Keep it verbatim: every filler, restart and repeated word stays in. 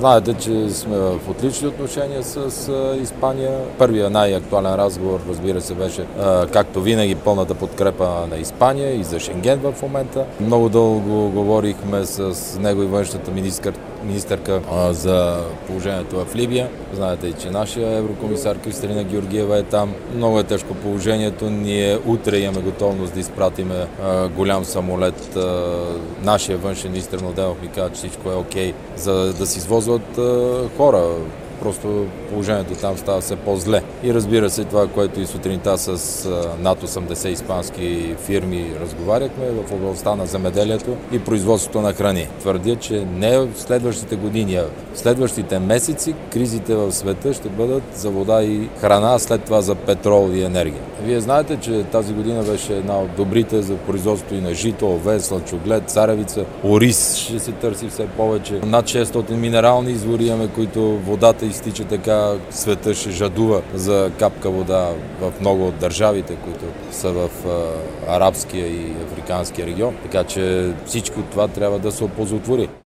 Знаете, че сме в отлични отношения с Испания. Първият най-актуален разговор, разбира се, беше както винаги пълната подкрепа на Испания и за Шенген в момента. Много дълго говорихме с него и външната министър, министърка за положението в Либия. Знаете, че нашия еврокомисар Кристалина Георгиева е там. Много е тежко положението. Ние утре имаме готовност да изпратиме голям самолет. Нашия външен министър Младенов ми каза, че всичко е окей, за да се извозват хора. Просто положението там става все по-зле. И разбира се, това, което и сутринта с над осемдесет испански фирми разговаряхме в областта на земеделието и производството на храни. Твърдя, че не в следващите години, а в следващите месеци кризите в света ще бъдат за вода и храна, след това за петрол и енергия. Вие знаете, че тази година беше една от добрите за производство и на жито, овес, слънчоглед, царевица, ориз ще се търси все повече. Над шестстотин минерални извори имаме, които водата изтича така, света ще жадува за капка вода в много от държавите, които са в арабския и африканския регион. Така че всичко това трябва да се оползотвори.